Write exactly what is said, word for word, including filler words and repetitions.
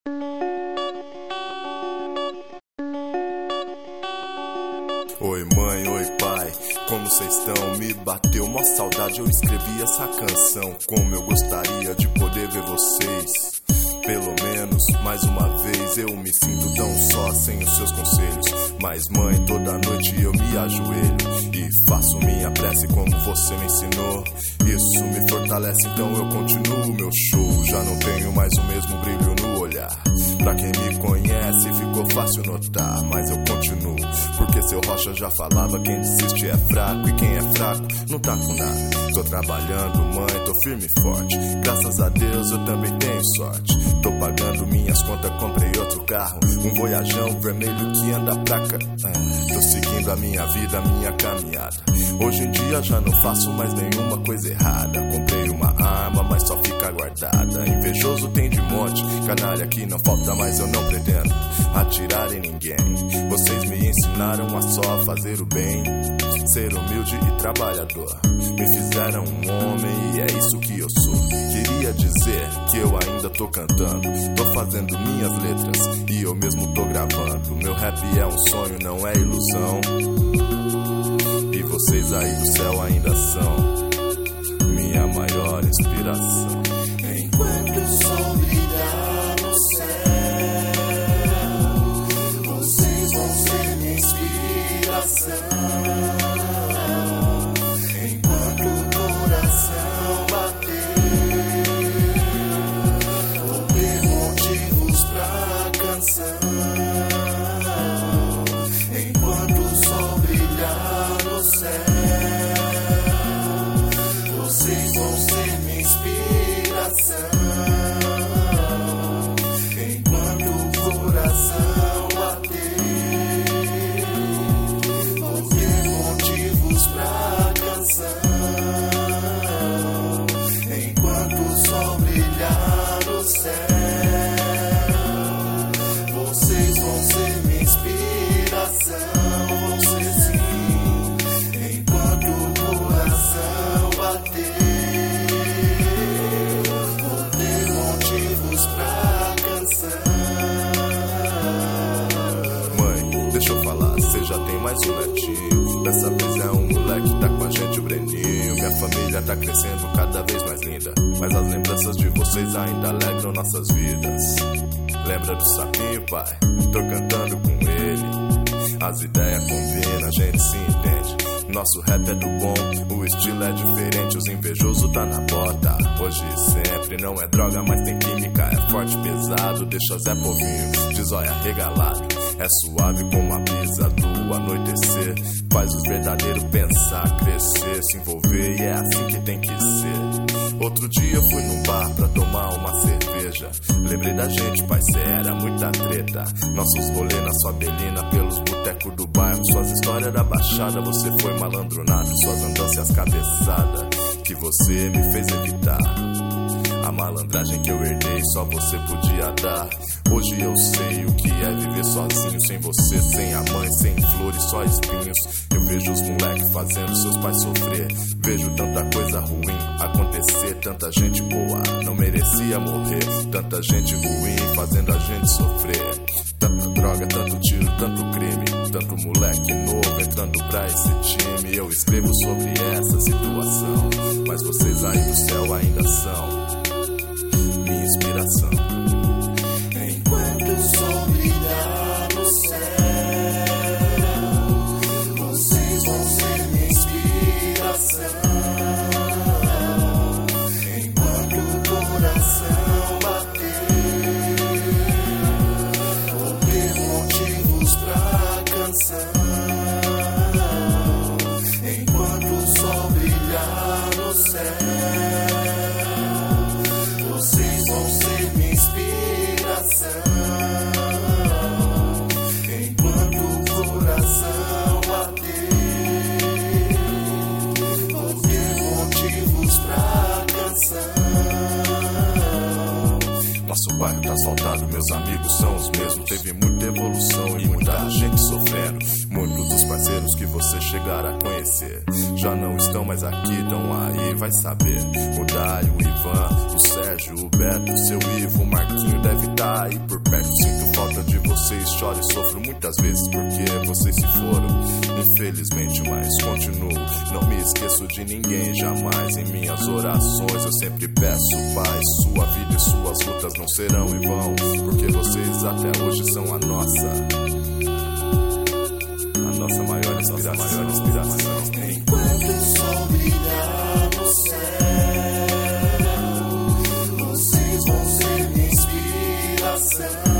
Oi mãe, oi pai, como cês estão? Me bateu mó saudade, eu escrevi essa canção. Como eu gostaria de poder ver vocês, pelo menos mais uma vez. Eu me sinto tão só sem os seus conselhos, mas mãe, toda noite eu me ajoelho e faço minha prece como você me ensinou. Isso me fortalece, então eu continuo meu show. Já não tenho mais o mesmo brilho no olhar. Pra quem me conhece ficou fácil notar, mas eu continuo, porque seu Rocha já falava: quem desiste é fraco, e quem é fraco não tá com nada. Tô trabalhando, mãe, tô firme e forte, graças a Deus eu também tenho sorte. Tô pagando minhas contas, comprei outro carro, um Voyajão vermelho que anda pra cá. ah, Tô seguindo a minha vida, a minha caminhada. Hoje em dia já não faço mais nenhuma coisa errada. Comprei uma arma, mas só fica guardada. Invejoso tem de monte, canalha que não falta, mas eu não pretendo atirar em ninguém. Vocês me ensinaram a só fazer o bem, ser humilde e trabalhador. Me fizeram um homem e é isso que eu sou. Queria dizer que eu ainda tô cantando, tô fazendo minhas letras e eu mesmo tô gravando. Meu rap é um sonho, não é ilusão, e vocês aí do céu ainda são minha maior inspiração. Enquanto o sol brilhar no céu, vocês vão ser minha inspiração. Enquanto o coração bater, vou ter motivos pra canção. Enquanto o sol brilhar no céu, vocês vão ser minha inspiração. Enquanto o coração bater, vou ter motivos pra canção. Enquanto o sol brilhar no céu, vocês vão ser minha inspiração. Vão ser sim. Enquanto o coração bater, vou ter motivos pra canção. Mãe, deixa eu falar, cê já tem mais um netinho. Dessa vez é um moleque, tá com a gente, o Breninho. Minha família tá crescendo cada vez mais linda, mas as lembranças de vocês ainda alegram nossas vidas. Lembra do sapinho, pai? Tô cantando com ele, as ideias combinam, a gente se entende. Nosso rap é do bom, o estilo é diferente, os invejosos tá na bota. Hoje e sempre, não é droga, mas tem química, é forte, pesado, deixa Zé Povinho de zóia regalado. É suave como a brisa do anoitecer, faz os verdadeiros pensar, crescer, se envolver, e é assim que tem que ser. Outro dia eu fui num bar pra tomar uma cerveja, lembrei da gente, pai, cê era muita treta. Nossos rolê na sua belina, pelos botecos do bairro, suas histórias da baixada. Você foi malandronado, suas andanças cabeçadas, que você me fez evitar. A malandragem que eu herdei só você podia dar. Hoje eu sei o que é viver sozinho, sem você, sem a mãe, sem flores, só espinhos. Eu vejo os moleques fazendo seus pais sofrer, vejo tanta coisa ruim acontecer. Tanta gente boa não merecia morrer, tanta gente ruim fazendo a gente sofrer. Tanta droga, tanto tiro, tanto crime, tanto moleque novo entrando pra esse time. Eu escrevo sobre essa situação, mas vocês aí do céu ainda são minha inspiração. Enquanto o sol brilhar no céu, vocês vão ser minha inspiração. Enquanto o coração bater, vou ter motivos pra canção. Enquanto o sol brilhar no céu, vocês vão ser minha inspiração. Enquanto o coração bater, vou ter motivos pra canção. Nosso bairro tá asfaltado, meus amigos são os mesmos. Teve muita evolução e muita gente sofrendo. Muitos dos parceiros que você chegar a conhecer já não estão mais aqui, tão aí, vai saber. O Daio, o Ivan, o Sérgio, Sérgio, o Beto, seu Ivo, o Marquinho deve estar aí por perto. Sinto falta de vocês, choro e sofro muitas vezes porque vocês se foram, infelizmente, mas continuo. Não me esqueço de ninguém jamais. Em minhas orações eu sempre peço paz. Sua vida e suas lutas não serão em vão, porque vocês até hoje são a nossa A nossa maior inspiração, maior inspiração. Enquanto o sol brilhar no céu, vocês vão ser minha inspiração.